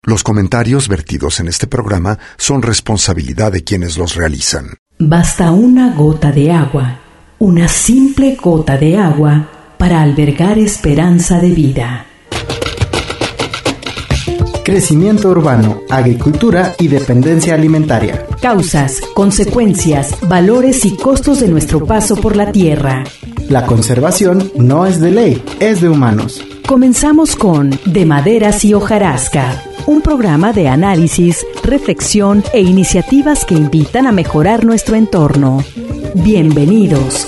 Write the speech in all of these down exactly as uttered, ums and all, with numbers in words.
Los comentarios vertidos en este programa son responsabilidad de quienes los realizan. Basta una gota de agua, una simple gota de agua, para albergar esperanza de vida. Crecimiento urbano, agricultura y dependencia alimentaria. Causas, consecuencias, valores y costos de nuestro paso por la tierra. La conservación no es de ley, es de humanos. Comenzamos con De Maderas y Hojarasca, un programa de análisis, reflexión e iniciativas que invitan a mejorar nuestro entorno. Bienvenidos.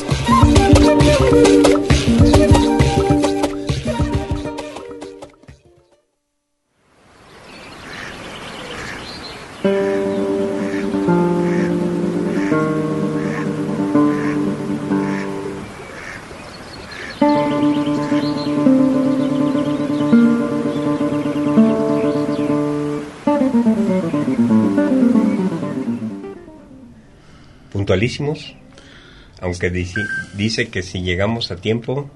Puntualísimos, aunque dice, dice que si llegamos a tiempo...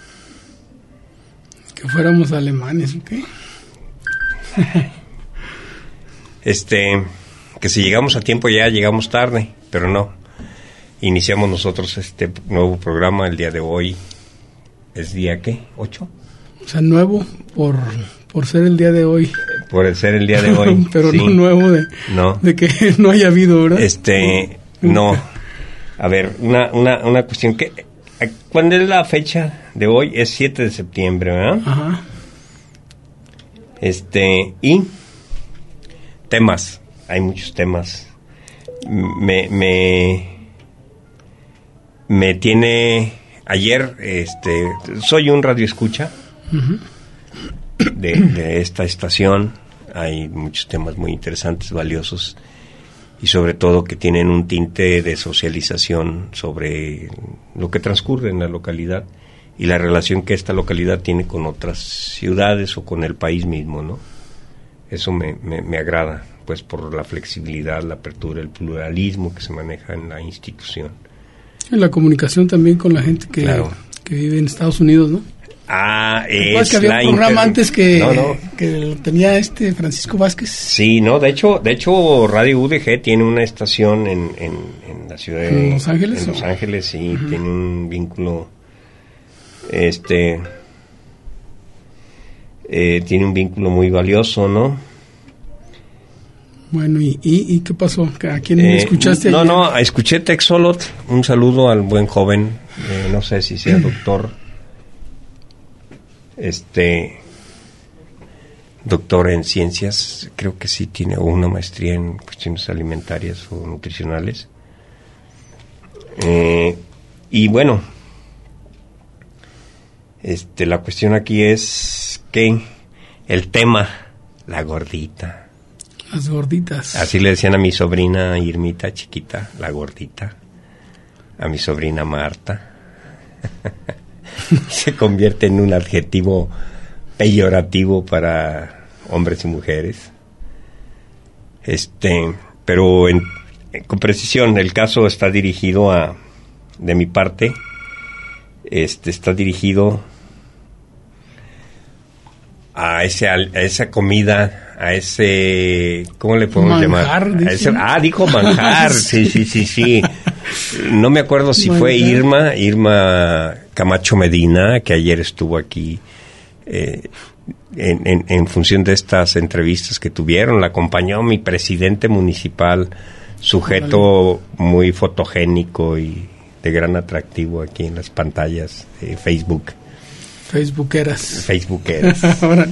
Que fuéramos alemanes, ¿o qué? este, que si llegamos a tiempo ya llegamos tarde, pero no. Iniciamos nosotros este nuevo programa el día de hoy. ¿Es día qué? ¿Ocho? O sea, nuevo por, por ser el día de hoy. Por el ser el día de hoy. Pero sí. no nuevo de, no. de que no haya habido, ¿verdad? Este... No, a ver, una, una, una cuestión. que ¿Cuándo es la fecha de hoy? Es siete de septiembre, ¿verdad? Ajá. Este, y temas, hay muchos temas. Me, me, me tiene, ayer, este, soy un radioescucha uh-huh. de, de esta estación. Hay muchos temas muy interesantes, valiosos. Y sobre todo que tienen un tinte de socialización sobre lo que transcurre en la localidad y la relación que esta localidad tiene con otras ciudades o con el país mismo, ¿no? Eso me, me, me agrada, pues por la flexibilidad, la apertura, el pluralismo que se maneja en la institución. Y la comunicación también con la gente que, claro. que vive en Estados Unidos, ¿no? Ah, es que había la un programa inter... antes que, no, no. que tenía este Francisco Vázquez. Sí, no, de hecho, de hecho Radio U D G tiene una estación en, en, en la ciudad de ¿En Los Ángeles? En Los Ángeles, sí, uh-huh. tiene un vínculo, este, eh, tiene un vínculo muy valioso, ¿no? Bueno, ¿y, y, y qué pasó? ¿A quién eh, escuchaste? No, ayer? no, escuché Texolot, un saludo al buen joven, eh, no sé si sea doctor. Este doctor en ciencias, creo que sí tiene una maestría en cuestiones alimentarias o nutricionales. Eh, y bueno, este la cuestión aquí es que el tema, la gordita. Las gorditas. Así le decían a mi sobrina Irmita chiquita, la gordita. A mi sobrina Marta. Se convierte en un adjetivo peyorativo para hombres y mujeres. Este, pero en, en, con precisión, el caso está dirigido a, de mi parte, este está dirigido a ese a esa comida, a ese, ¿cómo le podemos manjar, llamar? A ese, ah, dijo manjar, sí, sí, sí, sí. No me acuerdo si fue Irma, Irma Camacho Medina, que ayer estuvo aquí eh, en, en, en función de estas entrevistas que tuvieron. La acompañó mi presidente municipal, sujeto muy fotogénico y de gran atractivo aquí en las pantallas de Facebook. Facebookeras. Facebookeras.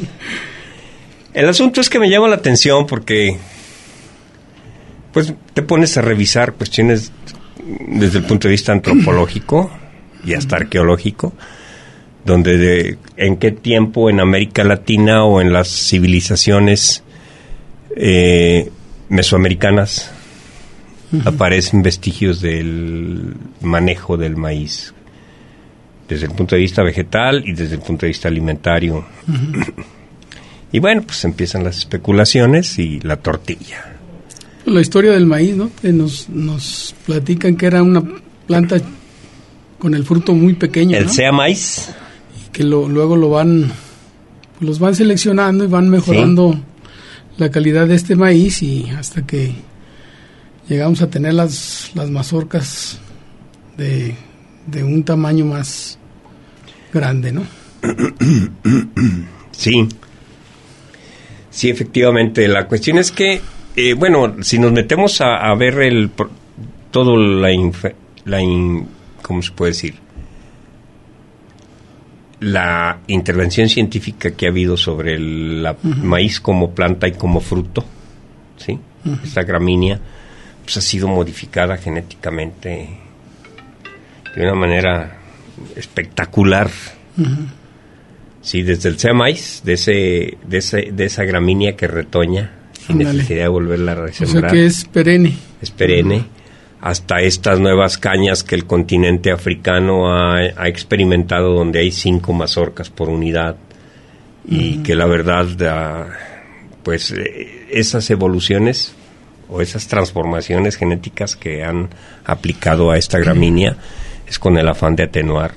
El asunto es que me llama la atención porque pues te pones a revisar cuestiones desde el punto de vista antropológico y hasta arqueológico, donde de, en qué tiempo en América Latina o en las civilizaciones eh, mesoamericanas uh-huh. aparecen vestigios del manejo del maíz, desde el punto de vista vegetal y desde el punto de vista alimentario. Uh-huh. Y bueno, pues empiezan las especulaciones y la tortilla. La historia del maíz, ¿no? Que nos, nos platican que era una planta con el fruto muy pequeño, el ¿no? sea maíz. Y que lo, luego lo van, los van seleccionando y van mejorando sí. la calidad de este maíz, y hasta que llegamos a tener las, las mazorcas de, de un tamaño más grande, ¿no? Sí, sí, efectivamente. La cuestión es que, eh, bueno, si nos metemos a, a ver el todo la, inf- la in, ¿cómo se puede decir? La intervención científica que ha habido sobre el la uh-huh. maíz como planta y como fruto, ¿sí? Uh-huh. Esta gramínea pues ha sido modificada genéticamente de una manera espectacular. Uh-huh. Sí, desde el maíz, de ese, de ese, de esa gramínea que retoña sin Andale. necesidad de volverla a resembrar. O sea que es perenne. Es perenne. Uh-huh. Hasta estas nuevas cañas que el continente africano ha, ha experimentado, donde hay cinco mazorcas por unidad. Uh-huh. Y que la verdad, uh, pues eh, esas evoluciones o esas transformaciones genéticas que han aplicado a esta gramínea uh-huh. es con el afán de atenuar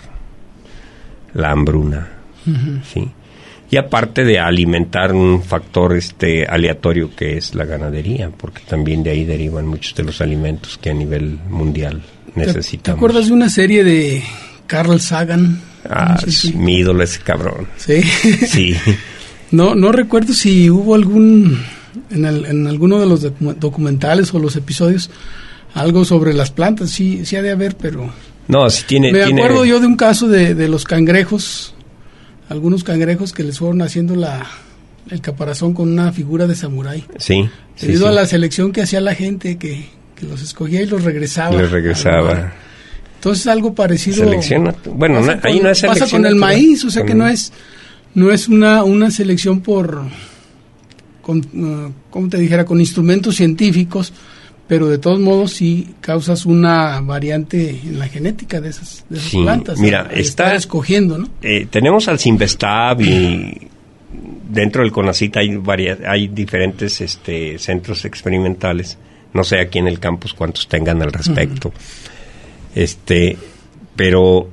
la hambruna. Uh-huh. ¿Sí? Y aparte de alimentar un factor este aleatorio que es la ganadería, porque también de ahí derivan muchos de los alimentos que a nivel mundial necesitamos. ¿Te acuerdas de una serie de Carl Sagan? Ah, no sé si... mi ídolo ese cabrón. Sí. Sí. No, no recuerdo si hubo algún en, el, en alguno de los documentales o los episodios algo sobre las plantas. Sí, sí ha de haber, pero no, sí tiene. Me tiene... acuerdo yo de un caso de, de los cangrejos. Algunos cangrejos que les fueron haciendo la el caparazón con una figura de samurái. Sí. Debido sí, sí. a la selección que hacía la gente, que, que los escogía y los regresaba. Los regresaba. Entonces algo parecido. Selecciona. Bueno, no, ahí no es selección. Pasa con el maíz, o sea que no es no es una una selección por con uh, como te dijera, con instrumentos científicos, pero de todos modos sí causas una variante en la genética de esas, de esas sí, plantas. Mira, ¿no? Está escogiendo, ¿no? Eh, tenemos al Cinvestav y dentro del CONACYT hay varias, hay diferentes este, centros experimentales. No sé aquí en el campus cuántos tengan al respecto. Uh-huh. Este, pero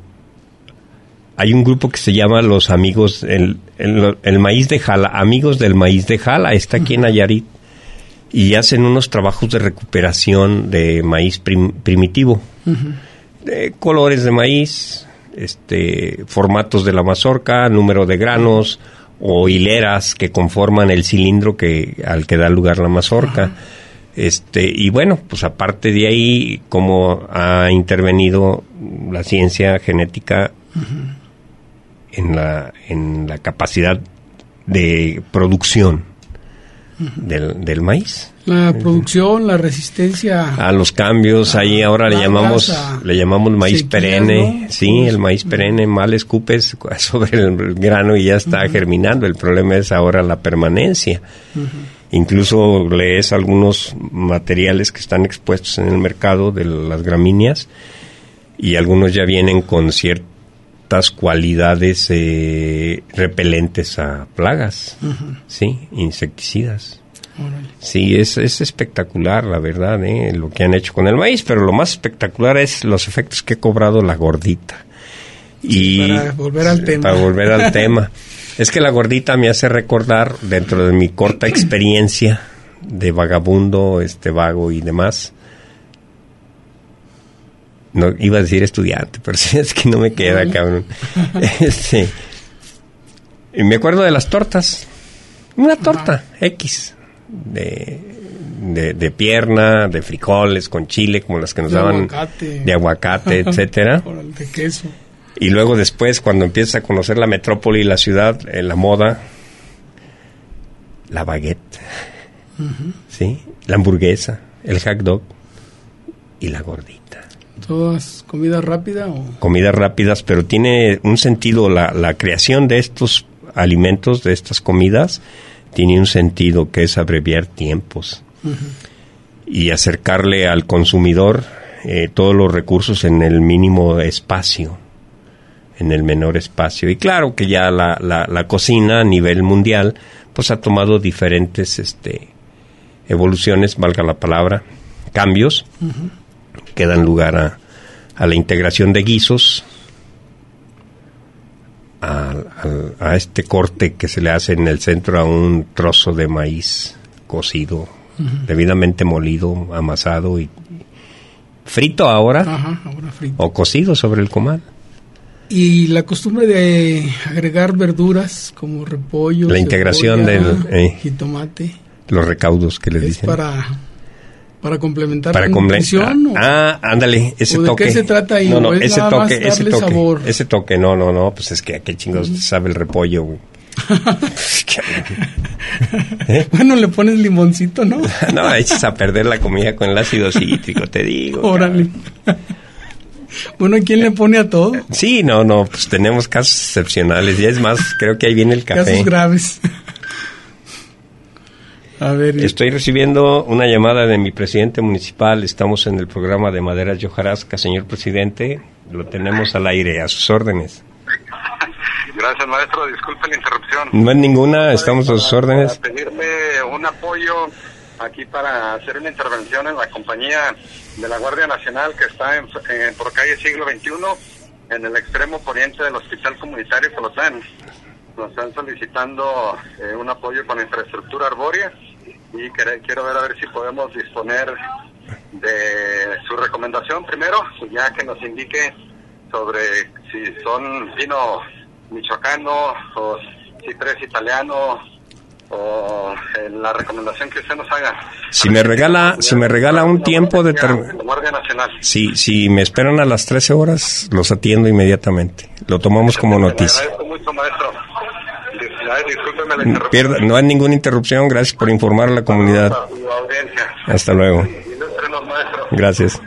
hay un grupo que se llama los amigos, el, el, el maíz de Jala, amigos del maíz de Jala, está aquí uh-huh. en Nayarit. Y hacen unos trabajos de recuperación de maíz prim, primitivo, uh-huh. de colores de maíz, este, formatos de la mazorca, número de granos o hileras que conforman el cilindro que al que da lugar la mazorca. Uh-huh. Este, y bueno, pues aparte de ahí, cómo ha intervenido la ciencia genética uh-huh. en la en la capacidad de producción Del, del maíz. La producción, la resistencia a los cambios, a, ahí ahora le llamamos a, le llamamos maíz sequías, perenne, ¿no? Sí, el maíz perenne, mal escupes sobre el grano y ya está uh-huh. germinando. El problema es ahora la permanencia. Uh-huh. Incluso lees algunos materiales que están expuestos en el mercado de las gramíneas y algunos ya vienen con ciertas cualidades eh, repelentes a plagas, uh-huh. sí, insecticidas. Órale. Sí, es, es espectacular, la verdad, ¿eh? Lo que han hecho con el maíz, pero lo más espectacular es los efectos que ha cobrado la gordita. Y sí, para volver al tema. Para volver al tema. Es que la gordita me hace recordar, dentro de mi corta experiencia de vagabundo, este vago y demás, no iba a decir estudiante, pero sí es que no me queda, uh-huh. cabrón. Este, y me acuerdo de las tortas, una torta uh-huh. X de, de de pierna, de frijoles con chile, como las que nos de daban aguacate. de aguacate, etcétera. De queso. Y luego después, cuando empiezas a conocer la metrópoli y la ciudad, eh, la moda, la baguette, uh-huh. sí, la hamburguesa, el hot dog y la gordita. ¿Todas comida rápida o...? Comidas rápidas, pero tiene un sentido, la, la creación de estos alimentos, de estas comidas, tiene un sentido que es abreviar tiempos uh-huh. y acercarle al consumidor eh, todos los recursos en el mínimo espacio, en el menor espacio. Y claro que ya la, la, la cocina a nivel mundial pues ha tomado diferentes este, evoluciones, valga la palabra, cambios, uh-huh. que dan lugar a, a la integración de guisos, a, a, a este corte que se le hace en el centro a un trozo de maíz cocido, uh-huh. debidamente molido, amasado y frito ahora, Ajá, ahora frito. O cocido sobre el comal. Y la costumbre de agregar verduras como repollo, la integración cebolla, del eh, jitomate, los recaudos que les es dicen para para complementar para la nutrición. Ah, ah, ándale, ese ¿o de toque. qué se trata ahí? No, no, ¿Es ese nada más toque, ese darle toque, sabor? ese toque, no, no, no, pues es que a qué chingados Uh-huh. sabe el repollo, güey. ¿Eh? Bueno, le pones limoncito, ¿no? No, echas a perder la comida con el ácido cítrico, te digo. Órale. Bueno, ¿quién le pone a todo? Sí, no, no, pues tenemos casos excepcionales. Y es más, creo que ahí viene el café. Casos graves. A ver. Estoy recibiendo una llamada de mi presidente municipal. Estamos en el programa de Maderas y Hojarasca. Señor presidente, lo tenemos al aire, a sus órdenes. Gracias, maestro. Disculpe la interrupción. No es ninguna, estamos a sus órdenes. Para pedirle un apoyo aquí para hacer una intervención en la compañía de la Guardia Nacional que está en, en, por calle Siglo veintiuno, en el extremo poniente del Hospital Comunitario Colotlán. Nos están solicitando eh, un apoyo con infraestructura arbórea y quer- quiero ver a ver si podemos disponer de su recomendación primero, ya que nos indique sobre si son pino michoacano o ciprés italiano o eh, la recomendación que usted nos haga. Si me regala, si me regala un tiempo de ter- Guardia Nacional. si, si me esperan a las trece horas, los atiendo inmediatamente. Lo tomamos como noticia. Le agradezco mucho, maestro. Discúlpeme la interrupción. Pierda, no hay ninguna interrupción, gracias por informar a la comunidad. Hasta luego. Gracias.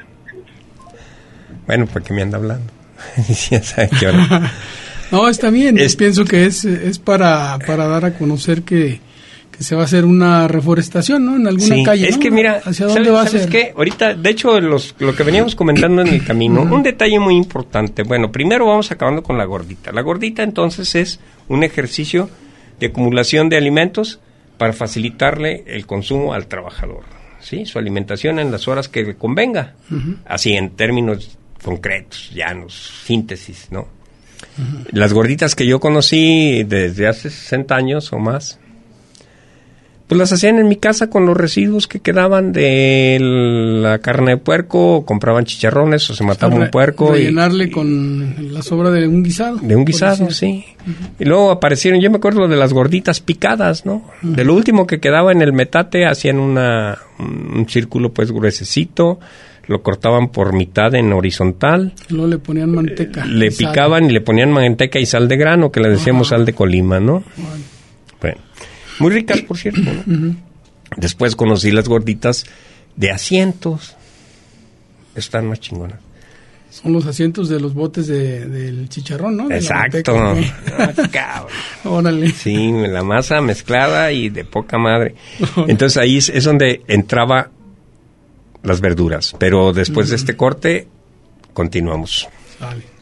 Bueno, ¿para qué me anda hablando? Ya sabe qué hora. No, está bien. Es- Pienso que es, es para, para dar a conocer que, que se va a hacer una reforestación, ¿no? En alguna Sí, calle, es ¿no? que mira, ¿hacia ¿sabes, dónde va a sabes ser? qué? Ahorita, de hecho, los, lo que veníamos comentando en el camino, un detalle muy importante. Bueno, primero vamos acabando con la gordita. La gordita, entonces, es un ejercicio de acumulación de alimentos para facilitarle el consumo al trabajador, ¿sí? Su alimentación en las horas que le convenga. Ujú. Así, en términos concretos, llanos, síntesis, ¿no? Uh-huh. Las gorditas que yo conocí desde hace sesenta años o más, pues las hacían en mi casa con los residuos que quedaban de la carne de puerco, o compraban chicharrones o se mataba Re- un puerco. rellenarle y, con la sobra de un guisado. de un por guisado, decir. sí. Uh-huh. Y luego aparecieron, yo me acuerdo de las gorditas picadas, ¿no? Uh-huh. De lo último que quedaba en el metate, hacían una un, un círculo pues gruesecito, lo cortaban por mitad en horizontal. Luego le ponían manteca. Le y sal. picaban y le ponían manteca y sal de grano, que le decíamos Ajá. sal de Colima, ¿no? Bueno. Bueno, muy ricas, por cierto, ¿no? Uh-huh. Después conocí las gorditas de asientos. Están más chingonas. Son los asientos de los botes de, del chicharrón, ¿no? De la Exacto. manteca, Ah, cabrón. ¿no? Órale. Sí, la masa mezclada y de poca madre. Entonces ahí es, es donde entraba las verduras. Pero después uh-huh. de este corte, continuamos. Sale.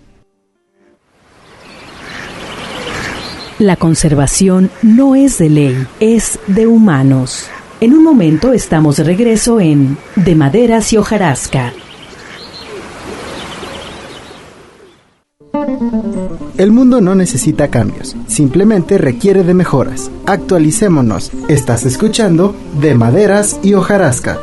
La conservación no es de ley, es de humanos. En un momento estamos de regreso en De Maderas y Hojarasca. El mundo no necesita cambios, simplemente requiere de mejoras. Actualicémonos. Estás escuchando De Maderas y Hojarasca.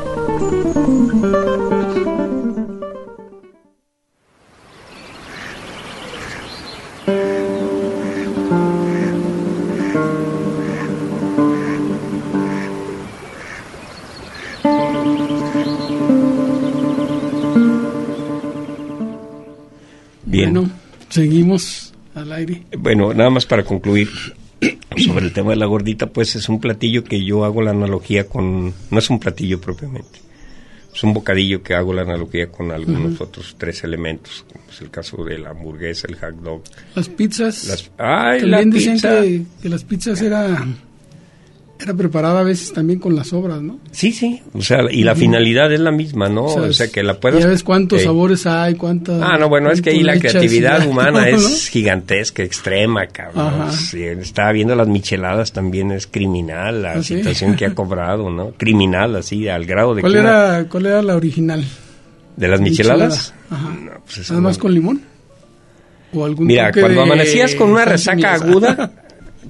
Bien. Bueno, seguimos al aire. Bueno, nada más para concluir sobre el tema de la gordita, pues es un platillo que yo hago la analogía con... No es un platillo propiamente. Es un bocadillo que hago la analogía con algunos uh-huh. otros tres elementos, como es el caso de la hamburguesa, el hot dog. Las pizzas. Las, ay, también la dicen pizza. Que, que las pizzas era... Era preparada a veces también con las sobras, ¿no? Sí, sí, o sea, y la uh-huh. finalidad es la misma, ¿no? O sea, o sea que la puedes... Ya ves cuántos eh, sabores hay, cuántas... Ah, no, bueno, es que ahí la creatividad humana todo, es ¿no? gigantesca, extrema, cabrón. Sí, estaba viendo las micheladas, también es criminal la ¿Ah, situación sí? que ha cobrado, ¿no? Criminal, así, al grado de... ¿Cuál, era, una... ¿Cuál era la original? ¿De las micheladas? Michelada. Ajá. No, pues ¿Además no... con limón? ¿O algún Mira, cuando de... amanecías con una resaca aguda...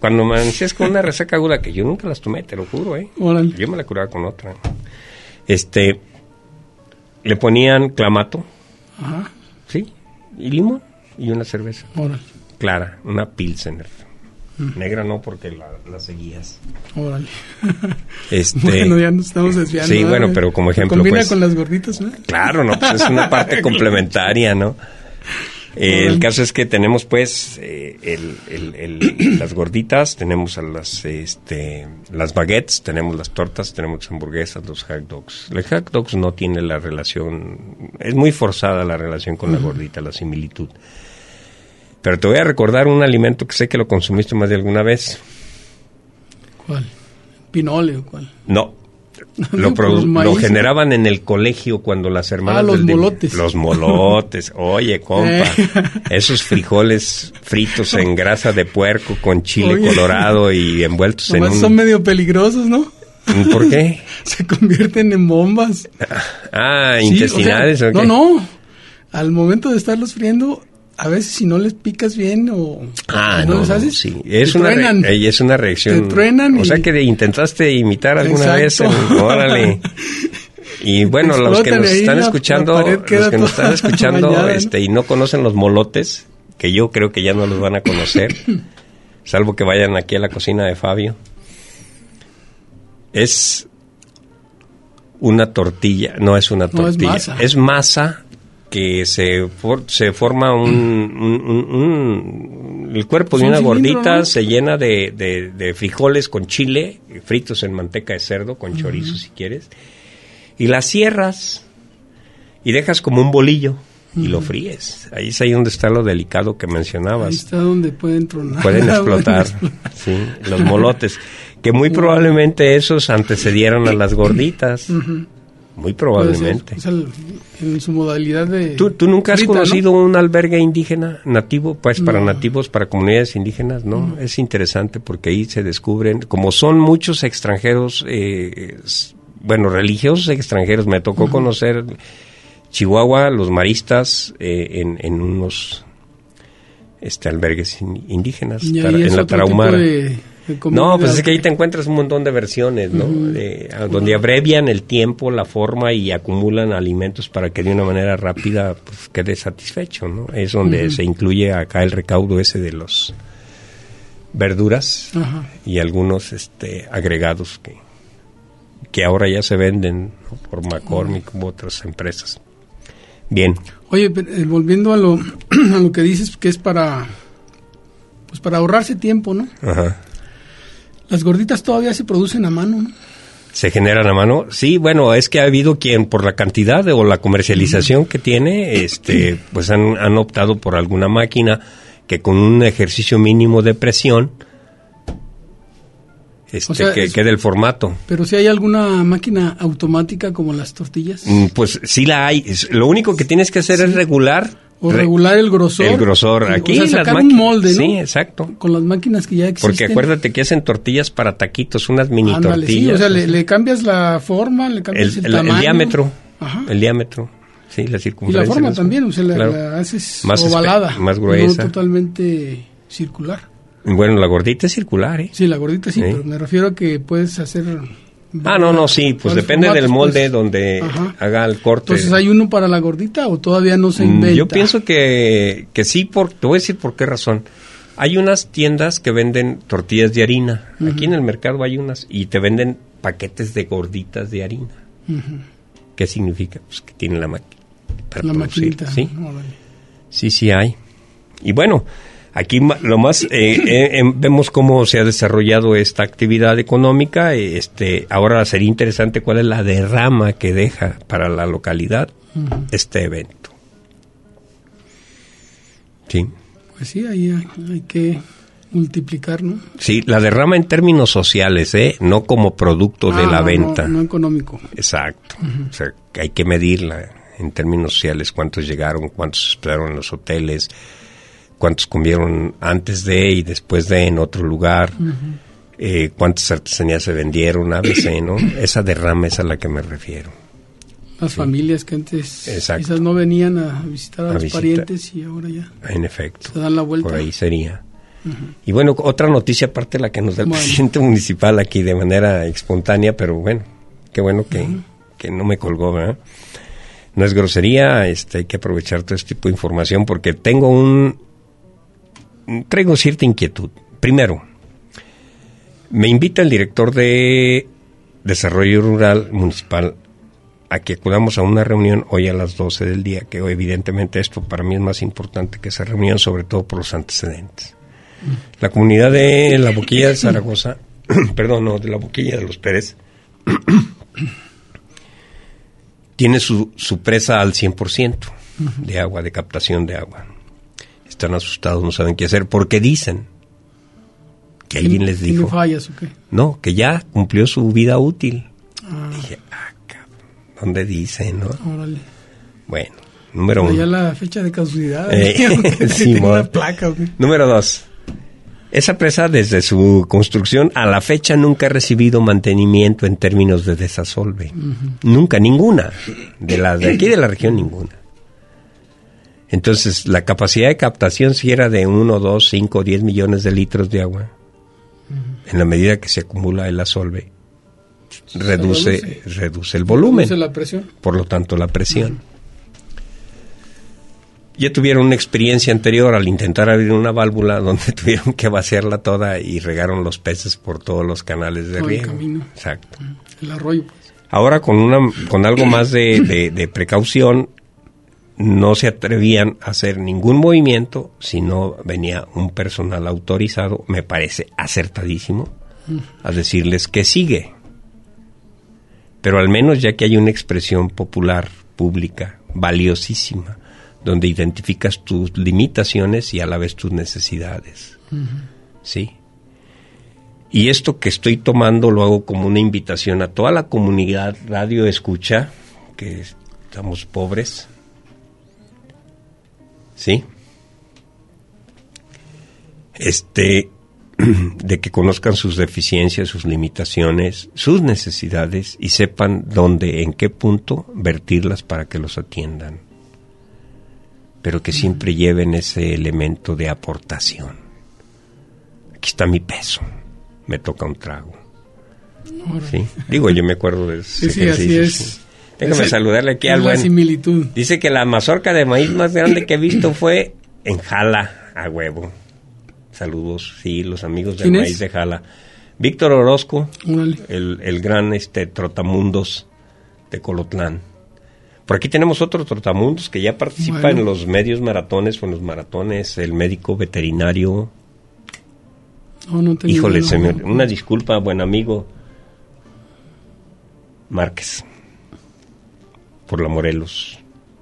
cuando me amanecías con una resaca aguda, que yo nunca las tomé, te lo juro, ¿eh? Órale. Yo me la curaba con otra. Este, le ponían clamato, Ajá. ¿sí? Y limón y una cerveza. Órale. Clara, una Pilsener. Mm. Negra no, porque la, la seguías. Órale. Este, bueno, ya nos estamos desviando. Sí, bueno, pero como ejemplo, combina pues... con las gorditas, ¿no? Claro, no, pues es una parte complementaria, ¿no? Eh, el caso es que tenemos pues eh, el, el, el, las gorditas, tenemos a las este las baguettes, tenemos las tortas, tenemos las hamburguesas, los hot dogs. Los hot dogs no tiene la relación, es muy forzada la relación con uh-huh. la gordita, la similitud. Pero te voy a recordar un alimento que sé que lo consumiste más de alguna vez. ¿Cuál? ¿Pinole o cuál? No. Lo, produ- lo generaban en el colegio cuando las hermanas... Ah, los del molotes. De, los molotes. Oye, compa, esos frijoles fritos en grasa de puerco con chile Oye. colorado y envueltos Nomás en un... son medio peligrosos, ¿no? ¿Por qué? Se convierten en bombas. Ah, sí, intestinales. O sea, ¿o qué? No, no. Al momento de estarlos friendo... A veces si no les picas bien o ah, no, no les haces, sí. es, una re- es una reacción. Te truenan. O y... sea que de, intentaste imitar alguna Exacto. vez. En, órale. Y bueno, los que nos están la, escuchando, la los que nos están escuchando mañana, este, ¿no? y no conocen los molotes, que yo creo que ya no los van a conocer, salvo que vayan aquí a la cocina de Fabio, es una tortilla, no es una tortilla, no, es masa. Es masa que se for, se forma un, un, un, un el cuerpo de una gordita, ¿no? Se llena de, de, de frijoles con chile, fritos en manteca de cerdo, con uh-huh. chorizo si quieres, y las cierras y dejas como un bolillo uh-huh. y lo fríes. Ahí es ahí donde está lo delicado que mencionabas. Ahí está donde pueden tronar. Pueden explotar, sí, los molotes, que muy uh-huh. probablemente esos antecedieron a las gorditas. Uh-huh. Muy probablemente. O sea, en su modalidad de... ¿Tú, tú nunca has frita, conocido ¿no? un albergue indígena nativo? Pues no. para nativos, para comunidades indígenas, ¿no? no. Es interesante porque ahí se descubren, como son muchos extranjeros, eh, bueno, religiosos extranjeros, me tocó uh-huh. conocer Chihuahua, los maristas, eh, en, en unos este albergues indígenas, y tar, en la Tarahumara. No, pues es que ahí te que... encuentras un montón de versiones, ¿no? Uh-huh. Eh, donde abrevian el tiempo, la forma y acumulan alimentos para que de una manera rápida pues, quede satisfecho, ¿no? Es donde uh-huh. se incluye acá el recaudo ese de los verduras uh-huh. y algunos este agregados que, que ahora ya se venden, ¿no? Por McCormick uh-huh. u otras empresas. Bien. Oye, pero, eh, volviendo a lo, a lo que dices, que es para, pues para ahorrarse tiempo, ¿no? Ajá. Las gorditas todavía se producen a mano, ¿no? ¿Se generan a mano? Sí, bueno, es que ha habido quien por la cantidad o la comercialización que tiene, este, pues han, han optado por alguna máquina que con un ejercicio mínimo de presión este, o sea, que quede el formato. Pero si hay alguna máquina automática como las tortillas. Mm, pues sí la hay. Lo único que tienes que hacer sí. es regular. O regular el grosor. El grosor. Aquí o sea, sacar las un molde, ¿no? Sí, exacto. Con las máquinas que ya existen. Porque acuérdate que hacen tortillas para taquitos, unas mini Ándale, tortillas. Sí, o sea, le, le cambias la forma, le cambias el, el, el tamaño. El diámetro. Ajá. El diámetro. Sí, la circunferencia. Y la forma también, o sea, la, claro. la haces más ovalada. Espe- más gruesa. No totalmente circular. Bueno, la gordita es circular, ¿eh? Sí, la gordita sí, ¿sí? Pero me refiero a que puedes hacer... Ah, no, no, sí, pues depende formatos, del molde pues, donde ajá. haga el corte. Entonces, ¿hay uno para la gordita o todavía no se inventa? Yo pienso que, que sí, por, te voy a decir por qué razón. Hay unas tiendas que venden tortillas de harina. Uh-huh. Aquí en el mercado hay unas y te venden paquetes de gorditas de harina. Uh-huh. ¿Qué significa? Pues que tienen la máquina para la producir. Maquinita. ¿Sí? Oh, vale. Sí, sí hay. Y bueno... Aquí lo más eh, eh, eh, vemos cómo se ha desarrollado esta actividad económica. Este, ahora sería interesante cuál es la derrama que deja para la localidad uh-huh. este evento. Sí. Pues sí, ahí hay, hay que multiplicar, ¿no? Sí, la derrama en términos sociales, ¿eh? No como producto ah, de la no, venta. No, no económico. Exacto. Uh-huh. O sea, que hay que medirla en términos sociales, cuántos llegaron, cuántos esperaron en los hoteles, cuántos comieron antes de y después de en otro lugar, uh-huh. eh, cuántas artesanías se vendieron, A B C, ¿no? Esa derrama es a la que me refiero. Las sí. familias que antes Exacto. quizás no venían a visitar a, a los visitar. parientes y ahora ya en efecto, se dan la vuelta. Por ahí sería. Uh-huh. Y bueno, otra noticia aparte de la que nos da el bueno. presidente municipal aquí de manera espontánea, pero bueno, qué bueno que, uh-huh. que no me colgó, ¿verdad? No es grosería, este, hay que aprovechar todo este tipo de información porque tengo un... traigo cierta inquietud. Primero, me invita el director de Desarrollo Rural Municipal a que acudamos a una reunión hoy a las doce del día, que evidentemente esto para mí es más importante que esa reunión, sobre todo por los antecedentes. La comunidad de La Boquilla de Zaragoza, perdón, no, de La Boquilla de los Pérez, tiene su, su presa al cien por ciento de agua, de captación de agua. Están asustados, no saben qué hacer, porque dicen que alguien les dijo... ¿No fallas o qué? No, que ya cumplió su vida útil. Ah. Dije, ah, cabrón, ¿dónde dice, no? Órale. Bueno, número uno. Ya la fecha de caducidad. Eh, sí, una placa, ¿o qué? Número dos. Esa presa, desde su construcción a la fecha, nunca ha recibido mantenimiento en términos de desasolve. Uh-huh. Nunca, ninguna. De las de aquí de la región, ninguna. Entonces, la capacidad de captación si era de uno, dos, cinco, diez millones de litros de agua. Uh-huh. En la medida que se acumula el asolve, reduce, reduce. reduce el volumen. Reduce la presión. Por lo tanto, la presión. Uh-huh. Ya tuvieron una experiencia anterior al intentar abrir una válvula donde tuvieron que vaciarla toda y regaron los peces por todos los canales de todo riego. El camino. Exacto. El arroyo, pues. Ahora con una con algo más de, de, de precaución, no se atrevían a hacer ningún movimiento si no venía un personal autorizado, me parece acertadísimo, a decirles que sigue. Pero al menos ya que hay una expresión popular, pública, valiosísima, donde identificas tus limitaciones y a la vez tus necesidades. Uh-huh. ¿Sí? Y esto que estoy tomando lo hago como una invitación a toda la comunidad radio escucha, que estamos pobres. ¿Sí? Este, de que conozcan sus deficiencias, sus limitaciones, sus necesidades y sepan dónde, en qué punto vertirlas para que los atiendan. Pero que siempre lleven ese elemento de aportación. Aquí está mi peso, me toca un trago. ¿Sí? Digo, yo me acuerdo de ese sí, ejercicio. Sí, así es. Déjame es saludarle aquí al buen... la similitud. Dice que la mazorca de maíz más grande que he visto fue en Jala, a huevo. Saludos, sí, los amigos del maíz es? de Jala. Víctor Orozco, el, el gran este trotamundos de Colotlán. Por aquí tenemos otro trotamundos que ya participa bueno. en los medios maratones o en los maratones, el médico veterinario. Oh, no Híjole, no, se me, no. una disculpa, buen amigo Márquez, por la Morelos.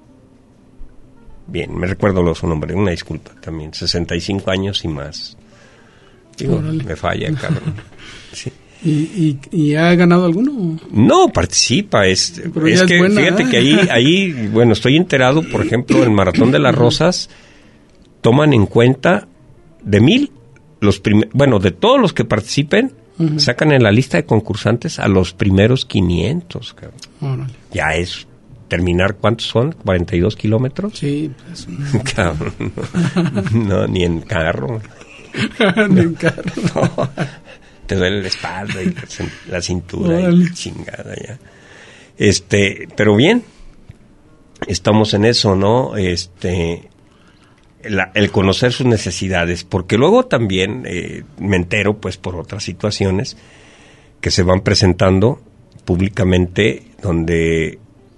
Bien, me recuerdo su nombre, una disculpa también, sesenta y cinco años y más. Digo, Órale. me falla, cabrón. Sí. ¿Y, y, ¿Y ha ganado alguno? No, participa. Es, es que, es buena, fíjate ¿eh? que ahí, ahí, bueno, estoy enterado, por ejemplo, el Maratón de las Rosas, toman en cuenta de mil, los prim- bueno, de todos los que participen, uh-huh. sacan en la lista de concursantes a los primeros quinientos, cabrón. Órale. Ya es terminar, ¿cuántos son? ¿cuarenta y dos kilómetros? Sí, pues. Cabrón, no, no, ni en carro. ni en carro. No. Te duele la espalda y la cintura oh, y chingada ya. Este, pero bien, estamos en eso, ¿no? Este, la, el conocer sus necesidades, porque luego también eh, me entero, pues, por otras situaciones que se van presentando públicamente, donde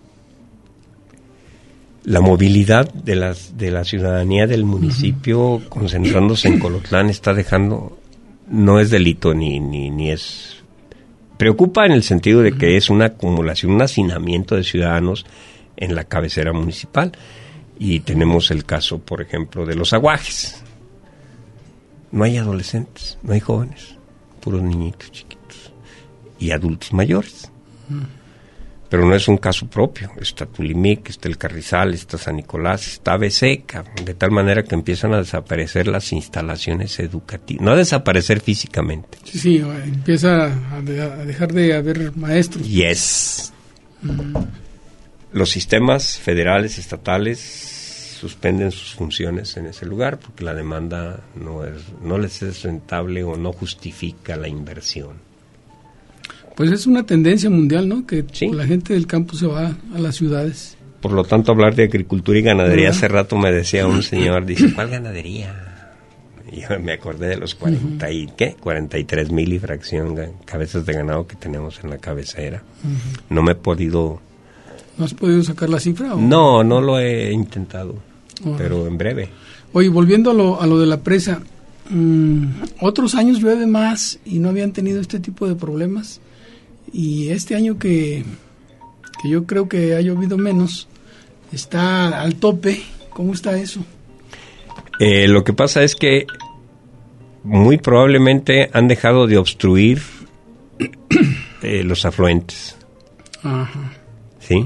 la movilidad de las de la ciudadanía del municipio, uh-huh. concentrándose en Colotlán, está dejando... No es delito ni, ni, ni es... Preocupa en el sentido de que es una acumulación, un hacinamiento de ciudadanos en la cabecera municipal. Y tenemos el caso, por ejemplo, de los aguajes. No hay adolescentes, no hay jóvenes, puros niñitos chiquitos y adultos mayores. Pero no es un caso propio. Está Tulimic, está el Carrizal, está San Nicolás, está A B C, de tal manera que empiezan a desaparecer las instalaciones educativas. No a desaparecer físicamente. Sí, sí, empieza a, de, a dejar de haber maestros. Yes. Mm. Los sistemas federales, estatales, suspenden sus funciones en ese lugar porque la demanda no es, no les es rentable o no justifica la inversión. Pues es una tendencia mundial, ¿no? Que ¿Sí? la gente del campo se va a las ciudades. Por lo tanto, hablar de agricultura y ganadería, Uh-huh. hace rato me decía un señor, dice, ¿cuál ganadería? Y yo me acordé de los cuarenta y, ¿qué? cuarenta y tres mil y fracción de cabezas de ganado que tenemos en la cabecera. Uh-huh. No me he podido... ¿No has podido sacar la cifra? ¿O? No, no lo he intentado, Uh-huh. pero en breve. Oye, volviendo a lo, a lo de la presa, mmm, otros años llueve más y no habían tenido este tipo de problemas. Y este año que, que yo creo que ha llovido menos, está al tope. ¿Cómo está eso? Eh, lo que pasa es que muy probablemente han dejado de obstruir eh, los afluentes. Ajá. ¿Sí?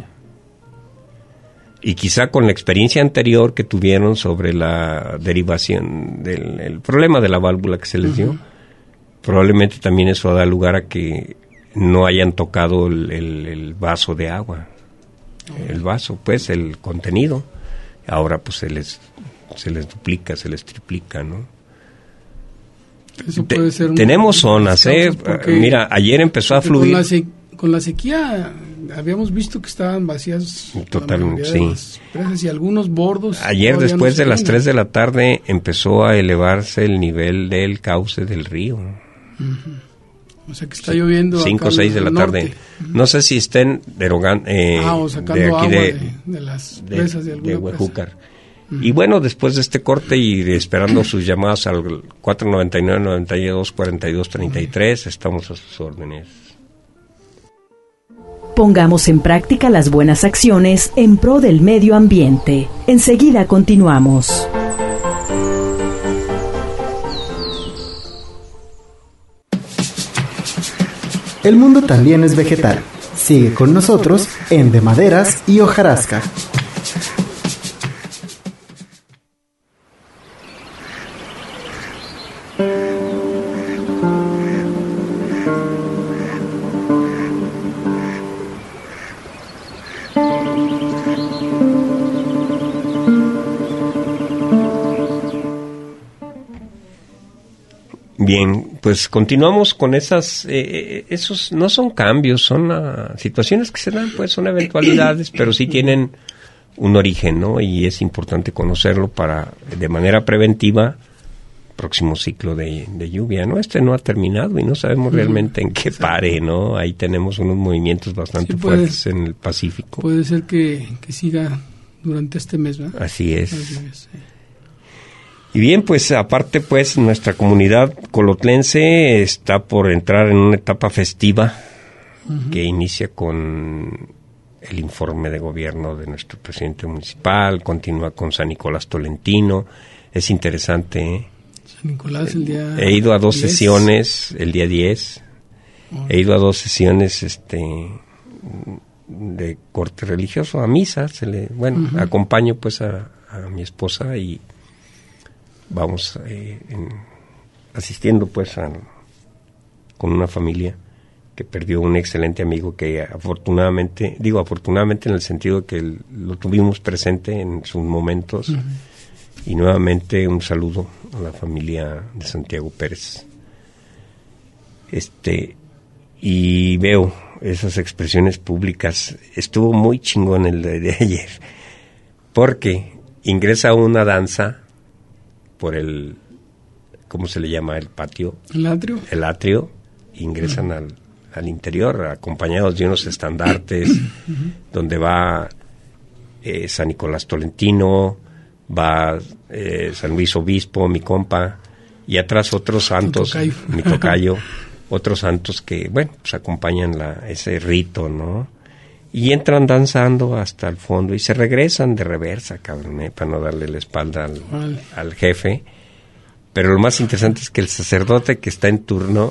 Y quizá con la experiencia anterior que tuvieron sobre la derivación del el problema de la válvula que se les dio, uh-huh. probablemente también eso da lugar a que no hayan tocado el, el, el vaso de agua. Uh-huh. El vaso, pues, el contenido. Ahora pues se les se les duplica, se les triplica, ¿no? Eso puede ser. Tenemos zonas, ¿eh? Mira, ayer empezó a fluir. Con la, se, con la sequía habíamos visto que estaban vacías. Totalmente, sí. Las presas y algunos bordos. Ayer después no de las tres de la tarde empezó a elevarse el nivel del cauce del río. Uh-huh. O sea que está lloviendo. cinco o seis de la tarde. Uh-huh. No sé si estén derogando. Eh, ah, o sacando de aquí agua de, de, de las presas de, de alguna de Huejúcar. Uh-huh. Y bueno, después de este corte y esperando sus llamadas al cuatro noventa y nueve, noventa y dos, cuarenta y dos, treinta y tres, uh-huh. estamos a sus órdenes. Pongamos en práctica las buenas acciones en pro del medio ambiente. Enseguida continuamos. El mundo también es vegetal. Sigue con nosotros en De Maderas y Hojarasca. Bien, pues continuamos con esas, eh, esos no son cambios, son uh, situaciones que se dan, pues son eventualidades, pero sí tienen un origen, ¿no? Y es importante conocerlo para, de manera preventiva, próximo ciclo de, de lluvia, ¿no? Este no ha terminado y no sabemos realmente en qué pare, ¿no? Ahí tenemos unos movimientos bastante sí, puede, fuertes en el Pacífico. Puede ser que, que siga durante este mes, ¿verdad? Así es. Así es, sí. Y bien, pues aparte, pues nuestra comunidad colotlense está por entrar en una etapa festiva uh-huh. que inicia con el informe de gobierno de nuestro presidente municipal, continúa con San Nicolás Tolentino, es interesante, ¿eh? San Nicolás el día He ido a dos diez. Sesiones, el día diez, uh-huh. he ido a dos sesiones este de corte religioso, a misa, se le, bueno, uh-huh. acompaño pues a, a mi esposa y vamos eh, en, asistiendo pues a, con una familia que perdió un excelente amigo que afortunadamente, digo afortunadamente en el sentido que el, lo tuvimos presente en sus momentos uh-huh. y nuevamente un saludo a la familia de Santiago Pérez. Este y veo esas expresiones públicas, estuvo muy chingón el de, de ayer, porque ingresa una danza por el, ¿cómo se le llama? El patio. ¿El atrio? El atrio. Ingresan uh-huh. al, al interior acompañados de unos estandartes uh-huh. donde va eh, San Nicolás Tolentino, va eh, San Luis Obispo, mi compa, y atrás otros santos, tocayo. mi tocayo, otros santos que, bueno, pues acompañan la, ese rito, ¿no? Y entran danzando hasta el fondo y se regresan de reversa, cabrón, ¿eh? Para no darle la espalda al, vale. al jefe. Pero lo más interesante es que el sacerdote que está en turno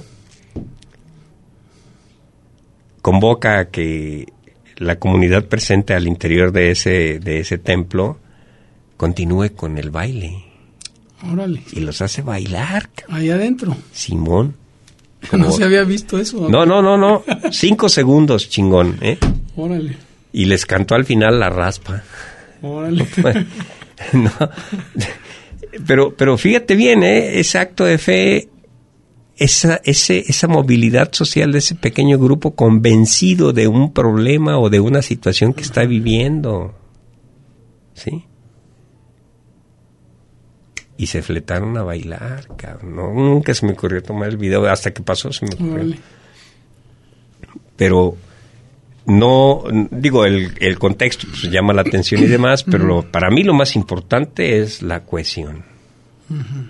convoca a que la comunidad presente al interior de ese, de ese templo continúe con el baile. Órale. Y los hace bailar. Ahí adentro. Simón. Como... No se había visto eso. No, no, no, no. Cinco segundos, chingón, ¿eh? Órale. Y les cantó al final la raspa. Órale. ¿no? Pero, pero fíjate bien, ¿eh? Ese acto de fe, esa, ese, esa movilidad social de ese pequeño grupo convencido de un problema o de una situación que está viviendo, ¿sí? Y se fletaron a bailar, cabrón. No, nunca se me ocurrió tomar el video, hasta que pasó se me ocurrió. Vale. Pero no, digo, el, el contexto pues, llama la atención y demás, pero uh-huh. lo, para mí lo más importante es la cohesión. Uh-huh.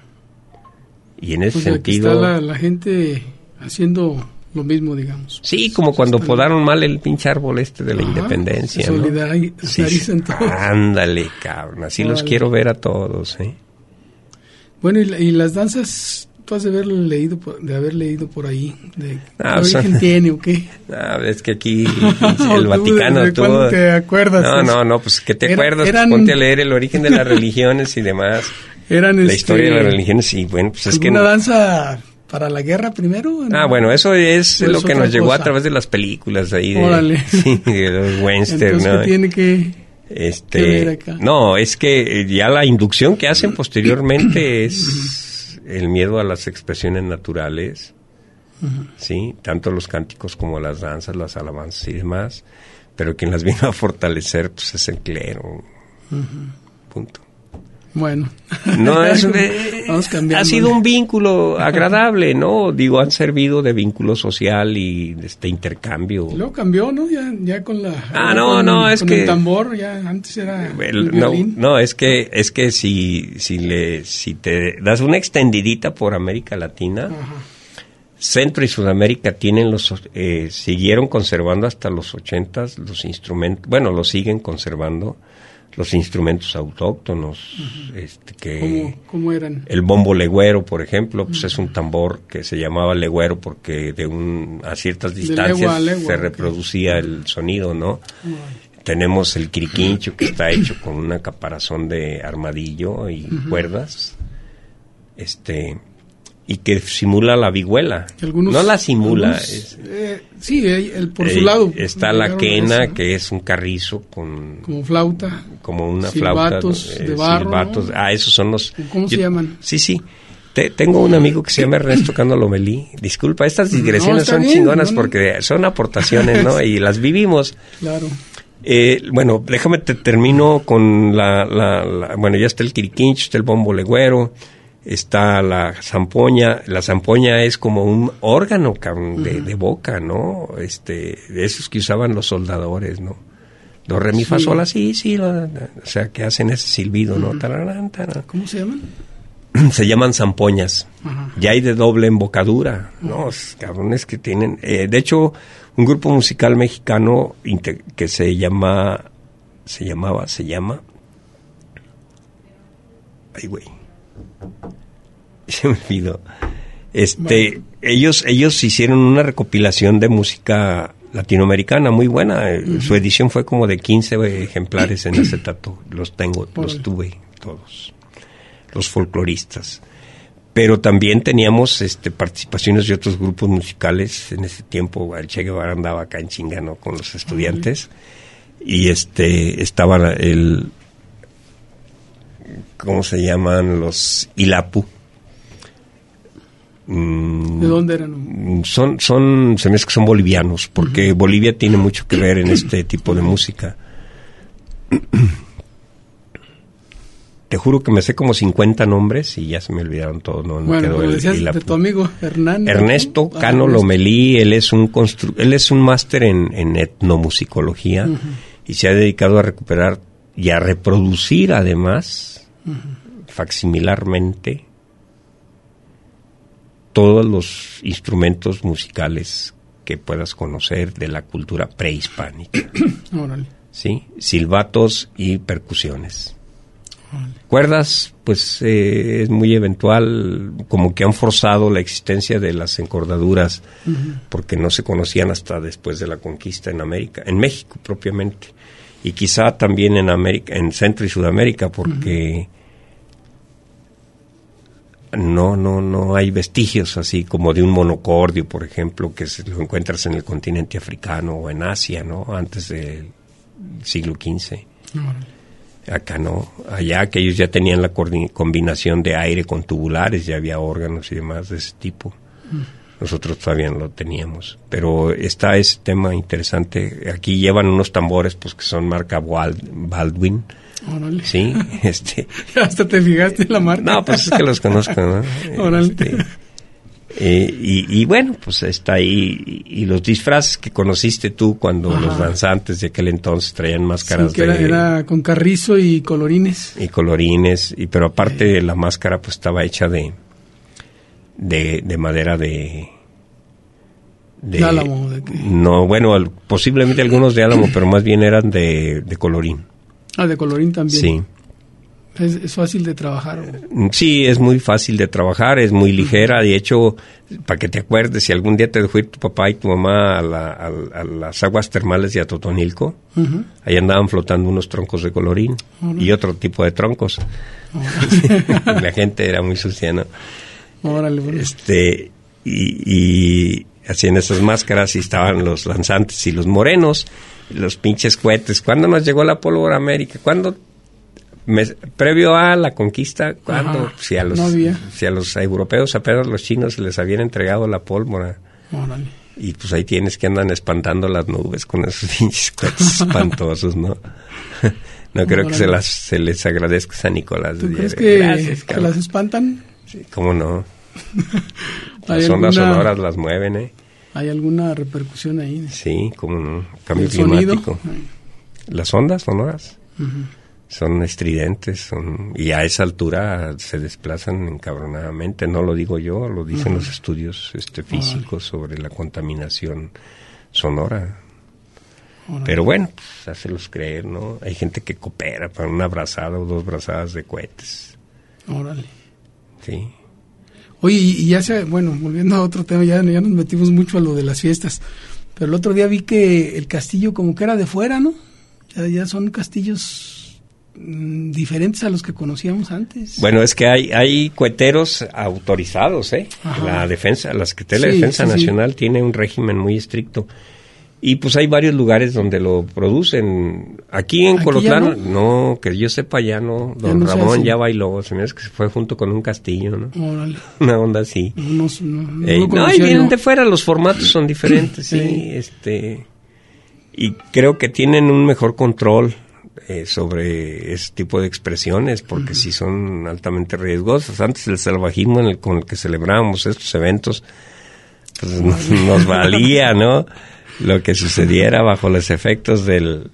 Y en ese pues sentido... Está la, la gente haciendo lo mismo, digamos. Sí, como cuando podaron mal el pinche árbol este de la Ajá, independencia, se solidariz- ¿no? Sí, sí. Ándale, cabrón, así vale. los quiero ver a todos, ¿eh? Bueno, y, y las danzas, tú has de haber leído, de haber leído por ahí, de ah, ¿qué origen sea, tiene o qué? Ah, es que aquí el Vaticano... ¿De cuándo te acuerdas? No, no, no, pues que te Era, acuerdas, eran... pues, ponte a leer el origen de las religiones y demás. Eran la este, historia de las religiones y bueno, pues es que... ¿Una danza para la guerra primero? Ah, ¿no? bueno, eso es pues lo que nos cosa? llegó a través de las películas ahí de, Órale. Sí, de los western, Entonces, ¿no? ¿qué tiene que...? Este, no, es que ya la inducción que hacen posteriormente es el miedo a las expresiones naturales, uh-huh. sí, tanto los cánticos como las danzas, las alabanzas y demás, pero quien las vino a fortalecer pues es el clero, uh-huh. punto. Bueno, no es, eh, Vamos cambiando. Ha sido un vínculo agradable, ¿no? Digo, han servido de vínculo social y de este intercambio. Luego cambió, ¿no? Ya, ya con la. Ah, no, con, no, es con que el tambor, ya antes era. El, el no, violín. no, es que es que si si le si te das una extendidita por América Latina, ajá. Centro y Sudamérica tienen los eh, siguieron conservando hasta los ochentas los instrumentos, bueno, los siguen conservando. Los instrumentos autóctonos, uh-huh. este que ¿Cómo, ¿Cómo eran? El bombo legüero, por ejemplo, pues uh-huh. es un tambor que se llamaba legüero porque de un a ciertas distancias legua legua, se reproducía okay. el sonido, ¿no? Uh-huh. Tenemos el quiriquincho que está hecho con una caparazón de armadillo y uh-huh. cuerdas, este y que simula la vihuela. Algunos, no la simula. Algunos, es, eh, sí, el, por su eh, lado. Está la quena, eso, ¿no? Que es un carrizo con... Como flauta. Como una silbatos flauta. Eh, de barro, silbatos. ¿no? Ah, esos son los... ¿Cómo yo, se llaman? Sí, sí. Te, tengo un amigo que se llama Ernesto Cano Lomelí. Disculpa, estas digresiones no, son bien, chingonas no, no. porque son aportaciones, ¿no? Y las vivimos. Claro. Eh, bueno, déjame te termino con la, la, la... Bueno, ya está el quiriquincho, está el bombo legüero... Está la zampoña, la zampoña es como un órgano cabrón, de, uh-huh. de boca, ¿no? Este, de esos que usaban los soldadores, ¿no? Do, re, mi, fa, sol, sí, sí, lo, o sea, que hacen ese silbido, ¿no? Uh-huh. Tararán, tararán. ¿Cómo se llaman? Se llaman zampoñas. Uh-huh. Ya hay de doble embocadura, uh-huh. ¿no? Cabrones que tienen, eh, de hecho, un grupo musical mexicano inter, que se llama, se llamaba, se llama, ay, güey. Se me olvidó. Este, bueno. ellos, ellos hicieron una recopilación de música latinoamericana muy buena. Uh-huh. Su edición fue como de quince ejemplares en acetato. Los tengo, Por los tuve todos. Los folcloristas. Pero también teníamos este, participaciones de otros grupos musicales. En ese tiempo el Che Guevara andaba acá en chinga, ¿no? Con los estudiantes. Uh-huh. Y este, estaba el... ¿Cómo se llaman? Los Ilapu. Mm, ¿De dónde eran? Son, son, se me hace que son bolivianos, porque uh-huh. Bolivia tiene mucho que ver en este tipo de música. Te juro que me sé como cincuenta nombres y ya se me olvidaron todos. No, no bueno, quedó el, decías de tu amigo Hernán. Ernesto ah, Cano Ernesto. Lomelí, él es un constru- él es un máster en, en etnomusicología uh-huh. y se ha dedicado a recuperar y a reproducir además uh-huh. facsimilarmente todos los instrumentos musicales que puedas conocer de la cultura prehispánica. Órale. ¿Sí? Silbatos y percusiones. Órale. Cuerdas, pues eh, es muy eventual, como que han forzado la existencia de las encordaduras uh-huh. porque no se conocían hasta después de la conquista en América, en México propiamente. Y quizá también en América, en Centro y Sudamérica, porque uh-huh. no, no, no hay vestigios así como de un monocordio, por ejemplo, que se lo encuentras en el continente africano o en Asia, ¿no? Antes del siglo quince. Uh-huh. Acá no, allá que ellos ya tenían la coordi- combinación de aire con tubulares, ya había órganos y demás de ese tipo. Nosotros todavía no lo teníamos, pero está ese tema interesante. Aquí llevan unos tambores pues que son marca Wal- Baldwin. Órale. Sí, este. Hasta te fijaste en la marca. No, pues es que los conozco, ¿no? Órale. Este, eh, y, y bueno, pues está ahí. Y, y los disfraces que conociste tú cuando Ajá. los danzantes de aquel entonces traían máscaras Sí, que era, de... era con carrizo y colorines. Y colorines, y pero aparte de la máscara pues estaba hecha de... de, de madera de... De álamo. ¿De qué? No, bueno, al- posiblemente algunos de álamo, pero más bien eran de, de colorín. Ah, de colorín también. Sí. Es, es fácil de trabajar. ¿O? Sí, es muy fácil de trabajar, es muy ligera. De hecho, para que te acuerdes, si algún día te dejó ir tu papá y tu mamá a, la, a, a las aguas termales de Atotonilco, Uh-huh. ahí andaban flotando unos troncos de colorín Órale. y otro tipo de troncos. La gente era muy sucia, ¿no? Órale, bueno. Este, y, y hacían esas máscaras y estaban los lanzantes y los morenos, los pinches cohetes. ¿Cuándo nos llegó la pólvora a América? ¿Cuándo? Me, previo a la conquista, ¿cuándo? Si a los, no había. si a los europeos apenas los chinos les habían entregado la pólvora. Órale. Y pues ahí tienes que andan espantando las nubes con esos pinches cohetes espantosos, ¿no? No creo Órale. que se las se les agradezca a San Nicolás. ¿Tú de crees Hierro. que, Gracias, que cabrón. las espantan? Sí, ¿cómo no? ¿Hay Las ondas alguna- sonoras las mueven, ¿eh? ¿Hay alguna repercusión ahí? Sí, cómo no. Cambio ¿El sonido? climático. Las ondas sonoras son estridentes, son y a esa altura se desplazan encabronadamente. No lo digo yo, lo dicen los estudios este, físicos sobre la contaminación sonora. Órale. Pero bueno, pues, hácelos creer, ¿no? Hay gente que coopera para una brazada o dos brazadas de cohetes. Órale. Sí. Oye, y, y ya se, bueno, volviendo a otro tema, ya, ya nos metimos mucho a lo de las fiestas, pero el otro día vi que el castillo como que era de fuera, ¿no? Ya, ya son castillos mm, diferentes a los que conocíamos antes. Bueno, es que hay hay coheteros autorizados, ¿eh? Ajá. La defensa, la Secretaría de Sí, Defensa sí, sí. Nacional tiene un régimen muy estricto. Y pues hay varios lugares donde lo producen. Aquí en ¿Aquí Colotlán, ya no? que yo sepa ya no. Ya Don no se Ramón hace. ya bailó, se me hace que se fue junto con un castillo, ¿no? Órale. Una onda así. No, no, no, Eh, lo no, y conocía vienen yo. de fuera, los formatos son diferentes, sí, Sí. este, y creo que tienen un mejor control eh, sobre ese tipo de expresiones, porque sí son altamente riesgosas. Antes el salvajismo en el, con el que celebrábamos estos eventos, pues nos, nos valía, ¿no? Lo que sucediera bajo los efectos del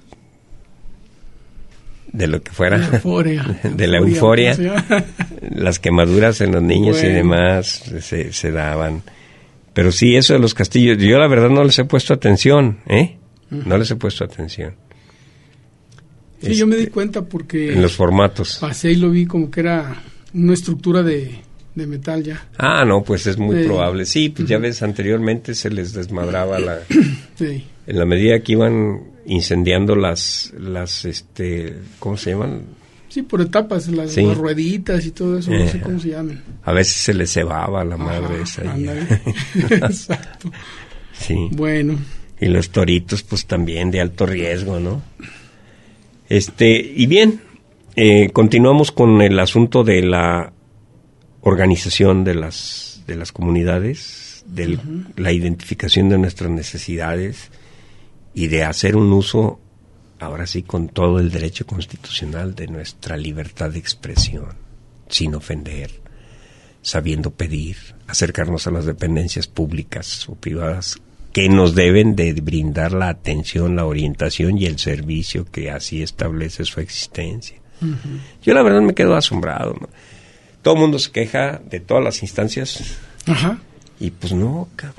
de lo que fuera, La euforia. de la euforia, ¿cómo se llama? las quemaduras en los niños y Bueno. demás se, se daban. Pero sí, eso de los castillos, yo la verdad no les he puesto atención, ¿eh? No les he puesto atención. Sí, yo me di Este, cuenta porque en los formatos. pasé y lo vi como que era una estructura de, de metal ya. Ah, no, pues es muy Sí. probable. Sí, pues ya ves, anteriormente se les desmadraba la... Sí. En la medida que iban incendiando las, las, este, ¿cómo se llaman? Sí, por etapas, las, Sí. las rueditas y todo eso, no sé Eh. cómo se llaman. A veces se les cebaba la madre Ajá, esa. y- ándale. Exacto. Sí. Bueno, Y los toritos, pues también de alto riesgo, ¿no? Este, y bien, eh, continuamos con el asunto de la organización de las, de las comunidades, de la identificación de nuestras necesidades y de hacer un uso, ahora sí, con todo el derecho constitucional de nuestra libertad de expresión, sin ofender, sabiendo pedir, acercarnos a las dependencias públicas o privadas que nos deben de brindar la atención, la orientación y el servicio que así establece su existencia. Uh-huh. Yo la verdad me quedo asombrado, ¿no? Todo el mundo se queja de todas las instancias. ajá. Y pues no, cabrón.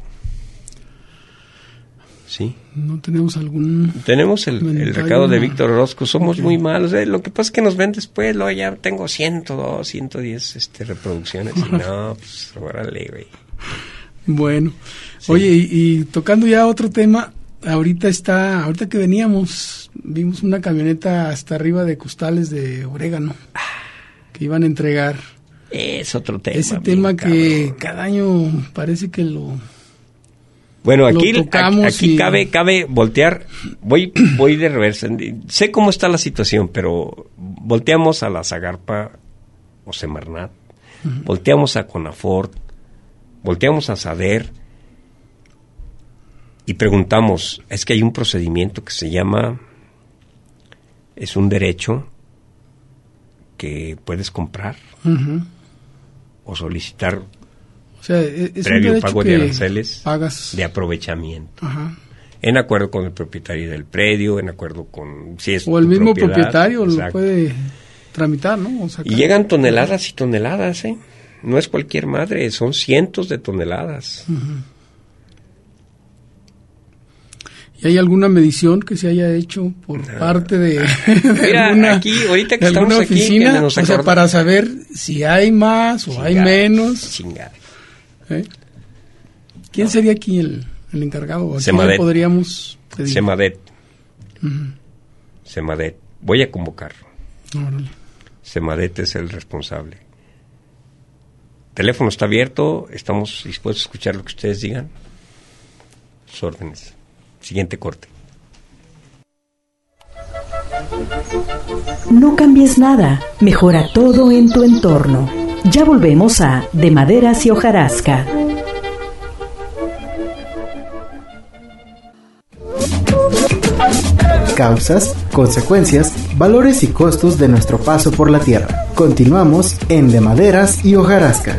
Sí. No tenemos algún... Tenemos el, el recado de Víctor Orozco. Somos okay. muy malos. ¿eh? Lo que pasa es que nos ven después. Luego ya tengo ciento dos, ciento diez este, reproducciones. Y no, pues órale, güey. Bueno. Sí. Oye, y, y tocando ya otro tema, ahorita está, ahorita que veníamos, vimos una camioneta hasta arriba de costales de orégano que iban a entregar. Es otro tema. Ese tema que cabrón. cada año parece que lo... Bueno, aquí, lo tocamos aquí y... cabe cabe voltear. Voy voy de reversa. Sé cómo está la situación, pero volteamos a la Zagarpa o Semarnat, uh-huh. volteamos a Conafort, volteamos a Sader y preguntamos, es que hay un procedimiento que se llama, es un derecho que puedes comprar uh-huh. o solicitar, o sea, es previo pago de aranceles pagas de aprovechamiento. Ajá. En acuerdo con el propietario del predio, en acuerdo con si es o el mismo propiedad, propietario exacto. lo puede tramitar, ¿no? O sacar. Y llegan toneladas y toneladas, ¿eh? No es cualquier madre, son cientos de toneladas. Uh-huh. ¿Y hay alguna medición que se haya hecho por no. parte de, de Mira, alguna, aquí, ahorita que de estamos alguna aquí, oficina? nos o sea, para saber si hay más o chingada, hay menos. Chingada. ¿Eh? ¿Quién no. sería aquí el, el encargado? ¿A Semadet. quién podríamos pedir? Semadet. Uh-huh. Semadet. Voy a convocar. Órale. Semadet es el responsable. El teléfono está abierto, estamos dispuestos a escuchar lo que ustedes digan. Sus órdenes. Siguiente corte. No cambies nada, mejora todo en tu entorno. Ya volvemos a De Maderas y Hojarasca. Causas, consecuencias, valores y costos de nuestro paso por la Tierra. Continuamos en De Maderas y Hojarasca.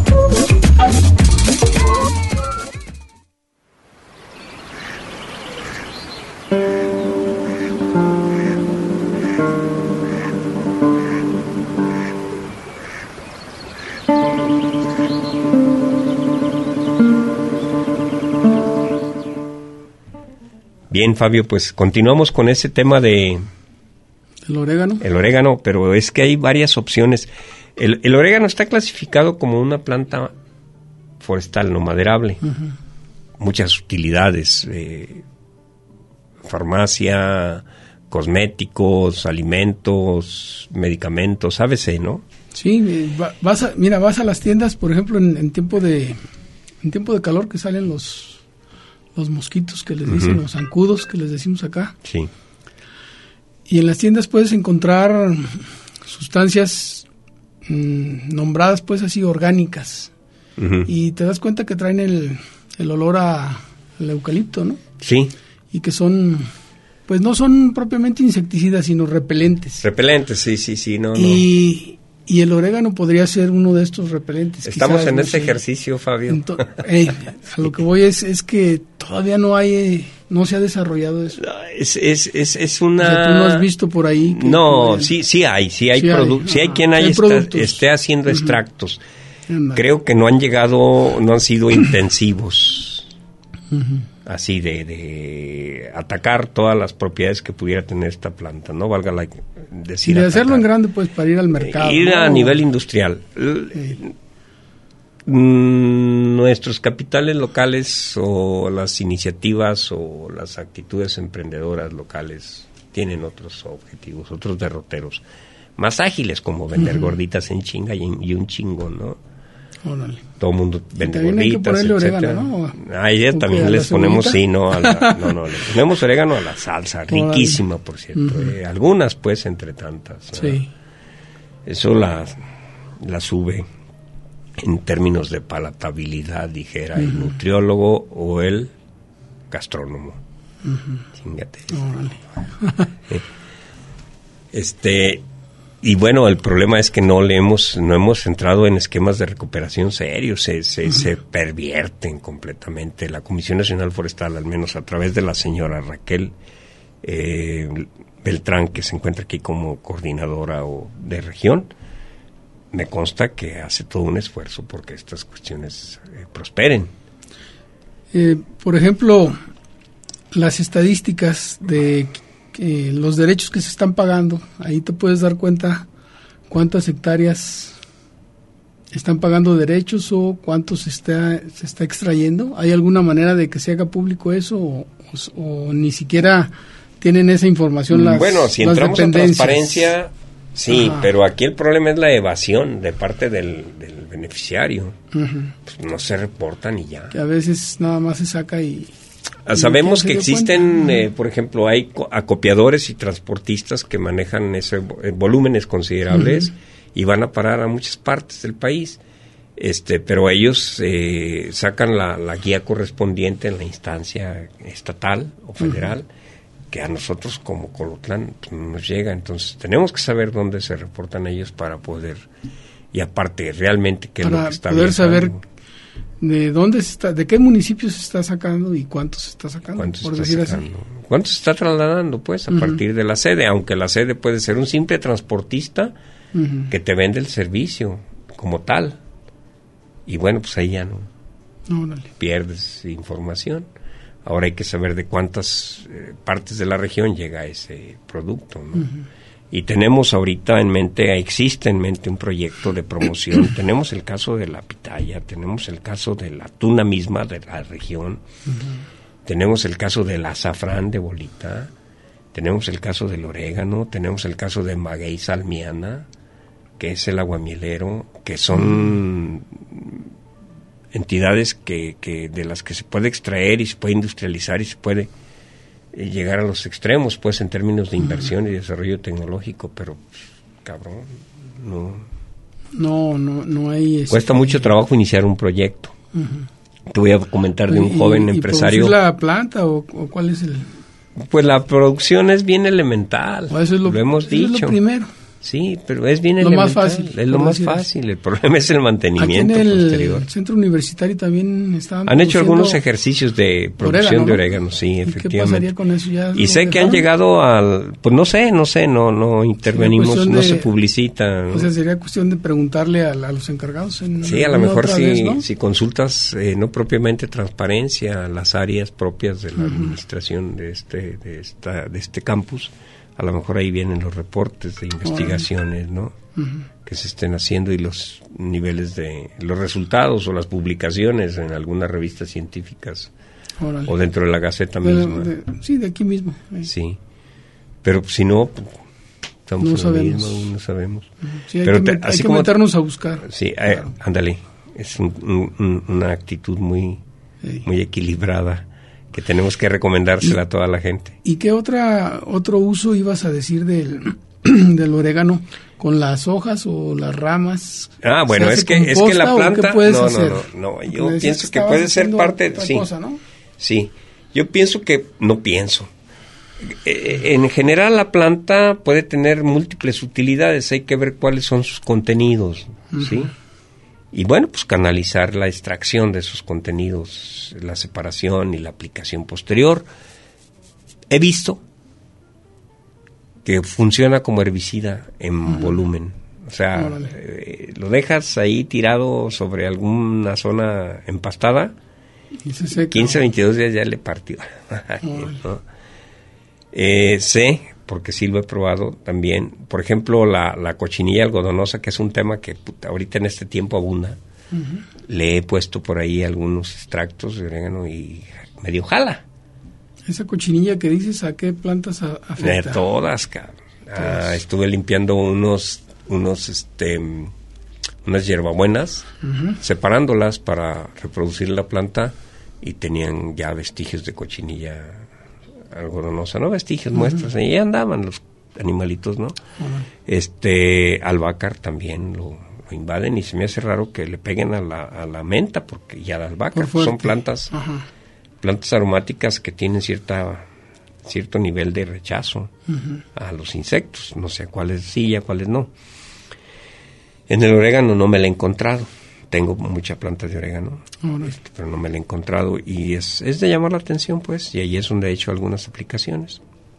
Bien, Fabio, pues continuamos con ese tema de... ¿El orégano? El orégano, pero es que hay varias opciones. El, el orégano está clasificado como una planta forestal no maderable. Uh-huh. Muchas utilidades, eh, farmacia, cosméticos, alimentos, medicamentos, A B C, ¿no? Sí, vas a, mira, vas a las tiendas, por ejemplo, en, en tiempo de en tiempo de calor que salen los los mosquitos que les dicen, uh-huh. los zancudos que les decimos acá. Sí. Y en las tiendas puedes encontrar sustancias mmm, nombradas pues así orgánicas. Uh-huh. Y te das cuenta que traen el, el olor a, al eucalipto, ¿no? Sí. Y que son, pues no son propiamente insecticidas, sino repelentes. Repelentes, sí, sí, sí, no, y, no. Y el orégano podría ser uno de estos repelentes. Estamos quizás, en no ese sé. ejercicio, Fabio. Ento- eh, a lo que voy es, es que todavía no hay, eh, no se ha desarrollado eso. Es, es, es, es una... O sea, tú no has visto por ahí. Que no, pueden... sí, sí hay, sí hay, sí produ- hay. sí hay Ajá. quien hay hay está, esté haciendo uh-huh. extractos. Uh-huh. Creo que no han llegado, no han sido intensivos. Uh-huh. Así de, de atacar todas las propiedades que pudiera tener esta planta, ¿no? Valga la decir. Y de atacar. hacerlo en grande, pues, para ir al mercado. Ir ¿no? a nivel industrial. Sí. Nuestros capitales locales o las iniciativas o las actitudes emprendedoras locales tienen otros objetivos, otros derroteros. Más ágiles, como vender uh-huh. gorditas en chinga y, y un chingo, ¿no? Órale. Todo el mundo vende gorditas, hay que ponerle orégano, ¿no? A ella también les ponemos, sí, no, a la, no, no, le ponemos orégano a la salsa, riquísima, por cierto. Uh-huh. Eh, algunas, pues, entre tantas. ¿no? Sí. Eso la, la sube en términos de palatabilidad, dijera uh-huh. el nutriólogo o el gastrónomo. Uh-huh. Chíngate. Órale. Este... Y bueno, el problema es que no le hemos no hemos entrado en esquemas de recuperación serios, se, se, uh-huh. se pervierten completamente. La Comisión Nacional Forestal, al menos a través de la señora Raquel eh, Beltrán, que se encuentra aquí como coordinadora o de región, me consta que hace todo un esfuerzo porque estas cuestiones eh, prosperen. Eh, por ejemplo, las estadísticas de... Eh, los derechos que se están pagando, ahí te puedes dar cuenta cuántas hectáreas están pagando derechos o cuánto se está, se está extrayendo. ¿Hay alguna manera de que se haga público eso o, o, o ni siquiera tienen esa información las Bueno, si las entramos en transparencia, sí, Ajá. pero aquí el problema es la evasión de parte del, del beneficiario. Uh-huh. Pues no se reporta ni ya. Que a veces nada más se saca y... Sabemos que dio existen, eh, por ejemplo, hay co- acopiadores y transportistas que manejan ese vo- eh, volúmenes considerables uh-huh. y van a parar a muchas partes del país. Este, pero ellos eh, sacan la, la guía correspondiente en la instancia estatal o federal, uh-huh. que a nosotros como Colotlán pues, no nos llega. Entonces tenemos que saber dónde se reportan ellos para poder, y aparte realmente qué es lo que está poder viajando. Saber de dónde se está, de qué municipios se está sacando y cuánto se está sacando, ¿Cuánto por se está decir sacando? así. ¿Cuánto se está trasladando, pues, a uh-huh. partir de la sede? Aunque la sede puede ser un simple transportista uh-huh. que te vende el servicio como tal. Y bueno, pues ahí ya no, no dale. pierdes información. Ahora hay que saber de cuántas eh, partes de la región llega ese producto, ¿no? Uh-huh. Y tenemos ahorita en mente, existe en mente un proyecto de promoción. Tenemos el caso de la pitaya, tenemos el caso de la tuna misma de la región, uh-huh. tenemos el caso del azafrán de bolita, tenemos el caso del orégano, tenemos el caso de maguey salmiana, que es el aguamielero, que son entidades que, que de las que se puede extraer y se puede industrializar y se puede eh, llegar a los extremos, pues, en términos de inversión y desarrollo tecnológico, pero, cabrón, no... No, no, no hay... Este... Cuesta mucho trabajo iniciar un proyecto. Uh-huh. Te voy a comentar de un ¿Y, joven y empresario... ¿Y la planta o, o cuál es el...? Pues la producción es bien elemental, eso es lo, lo hemos eso dicho. Es lo primero. Sí, pero es bien lo elemental. Más fácil, es lo más fácil. El problema es el mantenimiento Aquí en el posterior. Centro Universitario también estaban Han hecho algunos ejercicios de producción orégano, de orégano, sí, ¿Y efectivamente. ¿Qué pasaría con eso? ¿Ya y sé dejaron? Que han llegado al... Pues no sé, no sé, no no intervenimos, no de, se publicita. ¿no? O sea, sería cuestión de preguntarle a, a los encargados. En sí, a lo mejor si, vez, ¿no? si consultas, eh, no propiamente transparencia, las áreas propias de la uh-huh. administración de este, de, esta, de este campus, a lo mejor ahí vienen los reportes de investigaciones, ¿no? Uh-huh. Que se estén haciendo y los niveles de los resultados o las publicaciones en algunas revistas científicas. Órale. O dentro de la Gaceta de, misma. De, sí, de aquí mismo. Ahí. Sí, pero si no, estamos no en sabemos. Lo mismo, no sabemos. Uh-huh. Sí, hay pero que, te, hay así que como, meternos a buscar. Sí, claro. eh, ándale, es un, un, una actitud muy, sí. muy equilibrada, que tenemos que recomendársela a toda la gente. ¿Y qué otra otro uso ibas a decir del, del orégano? ¿Con las hojas o las ramas? Ah, bueno, es que es que la planta... ¿Qué no, hacer? no, no, no, yo pienso que, que puede ser parte... Sí, cosa, ¿no? sí, yo pienso que... No pienso. Eh, en general la planta puede tener múltiples utilidades, hay que ver cuáles son sus contenidos, uh-huh. ¿sí? Y bueno, pues canalizar la extracción de esos contenidos, la separación y la aplicación posterior. He visto que funciona como herbicida en uh-huh. volumen. O sea, eh, lo dejas ahí tirado sobre alguna zona empastada, y se seca. quince, veintidós días ya le partió. ¿no? eh, sé, porque sí lo he probado también, por ejemplo, la, la cochinilla algodonosa, que es un tema que puta, ahorita en este tiempo abunda. Uh-huh. Le he puesto por ahí algunos extractos de orégano y medio jala. Esa cochinilla que dices, ¿a qué plantas afecta? De todas, cabrón. Ah, estuve limpiando unos, unos, este, unas hierbabuenas, uh-huh. separándolas para reproducir la planta y tenían ya vestigios de cochinilla algodonosa, no vestigios, uh-huh. muestras, y ahí andaban los animalitos, ¿no? Uh-huh. Este, albácar también lo, lo invaden y se me hace raro que le peguen a la, a la menta, porque ya la albahaca son plantas... Uh-huh. plantas aromáticas que tienen cierta cierto nivel de rechazo uh-huh. a los insectos, no sé cuáles sí y a cuáles no. En el orégano no me la he encontrado, tengo mucha planta de orégano, uh-huh. este, pero no me la he encontrado y es, es de llamar la atención, pues, y ahí es donde he hecho algunas aplicaciones.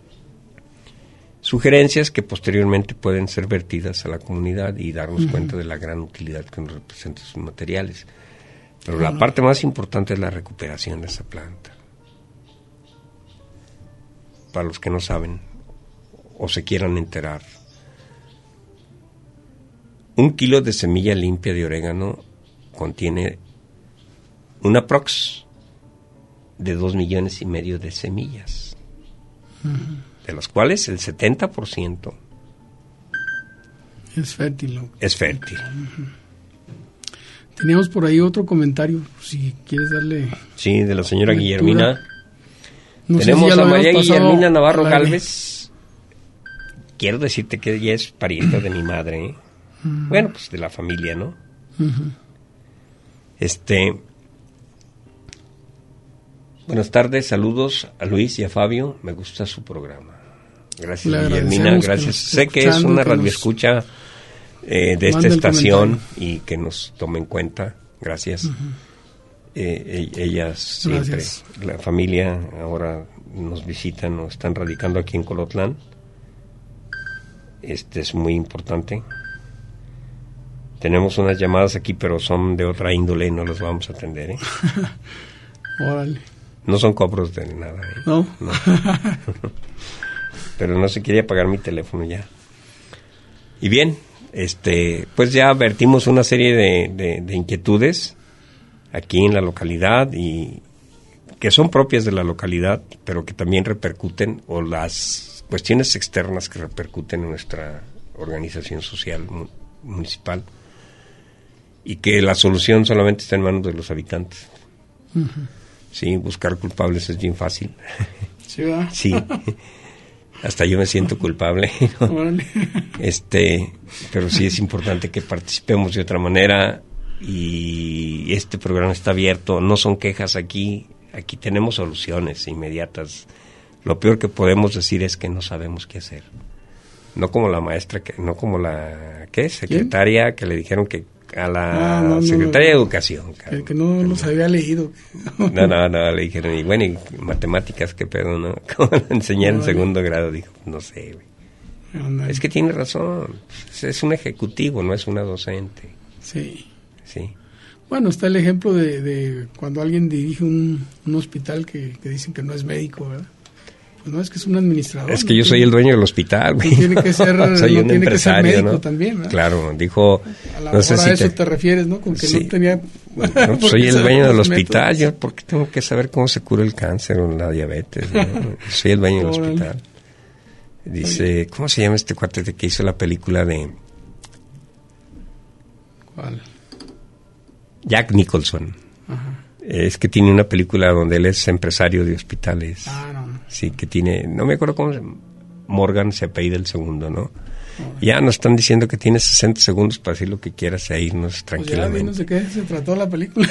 Sugerencias que posteriormente pueden ser vertidas a la comunidad y darnos uh-huh. cuenta de la gran utilidad que nos representan sus materiales. Pero la parte más importante es la recuperación de esa planta. Para los que no saben o se quieran enterar, un kilo de semilla limpia de orégano contiene un aprox de dos millones y medio de semillas, uh-huh. de las cuales el setenta por ciento es fértil. Es fértil. Uh-huh. Teníamos por ahí otro comentario, si quieres darle... Sí, de la señora lectura. Guillermina. No Tenemos sé si a María Guillermina Navarro la... Galvez. Quiero decirte que ella es parienta de mi madre, ¿eh? Uh-huh. Bueno, pues de la familia, ¿no? Uh-huh. Este... Buenas tardes, saludos a Luis y a Fabio, me gusta su programa. Gracias, Guillermina, gracias. Sé que es una radioescucha eh, de esta estación y que nos tome en cuenta, gracias. Uh-huh. eh, ellas siempre, gracias. La familia ahora nos visitan o están radicando aquí en Colotlán. Este es muy importante. Tenemos unas llamadas aquí, pero son de otra índole y no las vamos a atender, ¿eh? Órale. No son cobros de nada, ¿eh? No. No. Pero no se quería pagar mi teléfono ya. Y bien, este, pues ya vertimos una serie de, de, de inquietudes aquí en la localidad y que son propias de la localidad, pero que también repercuten, o las cuestiones externas que repercuten en nuestra organización social mu- municipal, y que la solución solamente está en manos de los habitantes. Uh-huh. Sí, buscar culpables es bien fácil. Sí, ¿verdad? Sí. Hasta yo me siento culpable, ¿no? Este, pero sí es importante que participemos de otra manera, y este programa está abierto, no son quejas aquí, aquí tenemos soluciones inmediatas. Lo peor que podemos decir es que no sabemos qué hacer. No como la maestra, que no como la, ¿qué? Secretaria, ¿quién? Que le dijeron que a la ah, no, secretaria no, de Educación. Que, que no los había leído. No, no, no, le dijeron, y bueno, y matemáticas, ¿qué pedo, no? ¿Cómo le enseñé en segundo grado? Dijo, no sé, güey. No, es que tiene razón, es un ejecutivo, no es una docente. Sí. Sí. Bueno, está el ejemplo de, de cuando alguien dirige un, un hospital que, que dicen que no es médico, ¿verdad? No, es que es un administrador. Es que yo soy el dueño del hospital, güey. Tiene que ser, soy no un tiene empresario, que ser médico, ¿no? También, ¿verdad? Claro, dijo... A la no sé hora si a eso te... te refieres, ¿no? Con que sí. No tenía... Bueno, pues soy el dueño del hospital, métodos. Yo porque tengo que saber cómo se cura el cáncer o la diabetes, ¿no? Soy el dueño del hospital. Dice, ¿cómo se llama este cuate de que hizo la película de... ¿Cuál? Jack Nicholson. Ajá. Es que tiene una película donde él es empresario de hospitales. Ah, no. Sí, que tiene, no me acuerdo cómo se llama, Morgan se apellida el segundo, ¿no? Oh, ya nos están diciendo que tiene sesenta segundos para decir lo que quieras e irnos tranquilamente. Pues ya, no sé qué se trató la película.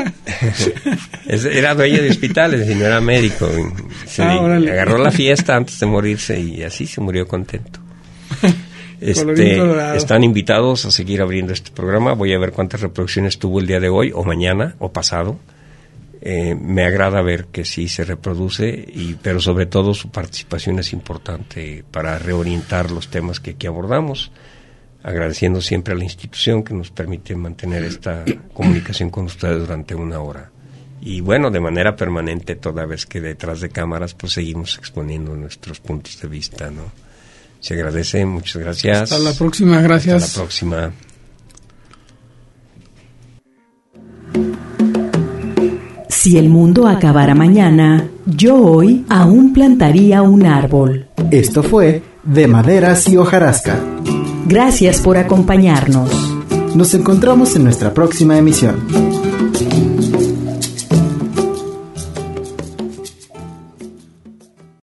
Era dueño de hospitales y no era médico. Se ah, agarró la fiesta antes de morirse y así se murió contento. Este, están invitados a seguir abriendo este programa. Voy a ver cuántas reproducciones tuvo el día de hoy o mañana o pasado. Eh, me agrada ver que sí se reproduce, y pero sobre todo su participación es importante para reorientar los temas que aquí abordamos, agradeciendo siempre a la institución que nos permite mantener esta comunicación con ustedes durante una hora. Y bueno, de manera permanente, toda vez que detrás de cámaras pues seguimos exponiendo nuestros puntos de vista, ¿no? Se agradece, muchas gracias. Hasta la próxima, gracias. Hasta la próxima. Si el mundo acabara mañana, yo hoy aún plantaría un árbol. Esto fue De Maderas y Hojarasca. Gracias por acompañarnos. Nos encontramos en nuestra próxima emisión.